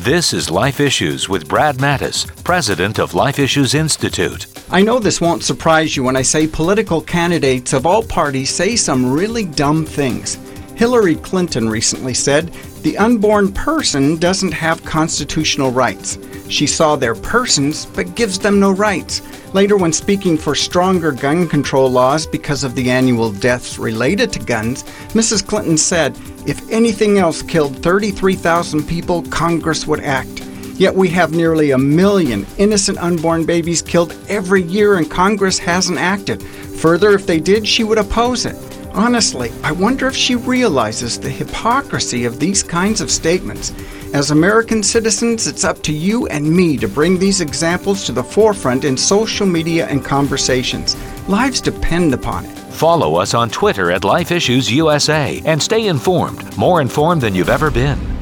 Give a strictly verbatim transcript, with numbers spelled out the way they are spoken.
This is Life Issues with Brad Mattis, president of Life Issues Institute. I know this won't surprise you when I say political candidates of all parties say some really dumb things. Hillary Clinton recently said, "The unborn person doesn't have constitutional rights. She saw their persons, but gives them no rights." Later, when speaking for stronger gun control laws because of the annual deaths related to guns, Missus Clinton said, "If anything else killed thirty-three thousand people, Congress would act." Yet we have nearly a million innocent unborn babies killed every year and Congress hasn't acted. Further, if they did, she would oppose it. Honestly, I wonder if she realizes the hypocrisy of these kinds of statements. As American citizens, it's up to you and me to bring these examples to the forefront in social media and conversations. Lives depend upon it. Follow us on Twitter at Life Issues U S A and stay informed, more informed than you've ever been.